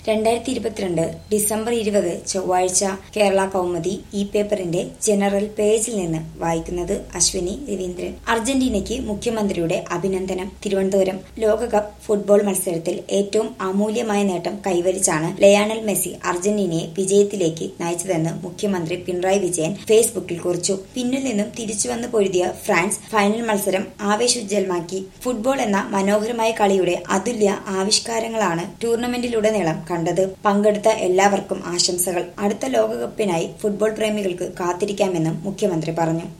2022 December 20 ചൊവ്വാഴ്ച കേരള കൗമുദി ഈ പേപ്പറിന്റെ ജനറൽ പേജിൽ നിന്ന് വായിക്കുന്നത് അശ്വിനി രവീന്ദ്രൻ. അർജന്റീനയ്ക്ക് മുഖ്യമന്ത്രിയുടെ അഭിനന്ദനം. തിരുവനന്തപുരം. ലോകകപ്പ് ഫുട്ബോൾ മത്സരത്തിൽ ഏറ്റവും അമൂല്യമായ നേട്ടം കൈവരിച്ചാണ് ലയണൽ മെസ്സി അർജന്റീനയെ വിജയത്തിലേക്ക് നയിച്ചതെന്ന് മുഖ്യമന്ത്രി പിണറായി വിജയൻ ഫേസ്ബുക്കിൽ കുറിച്ചു. പിന്നിൽ നിന്നും തിരിച്ചുവന്ന് പൊരുതിയ ഫ്രാൻസ് ഫൈനൽ മത്സരം ആവേശോജ്ജലമാക്കി. ഫുട്ബോൾ എന്ന മനോഹരമായ കളിയുടെ അതുല്യ ആവിഷ്കാരങ്ങളാണ് ടൂർണമെന്റിലുടനീളം കണ്ടത്. പങ്കെടുത്ത എല്ലാവർക്കും ആശംസകൾ. അടുത്ത ലോകകപ്പിനായി ഫുട്ബോൾ പ്രേമികൾക്ക് കാത്തിരിക്കാമെന്നും മുഖ്യമന്ത്രി പറഞ്ഞു.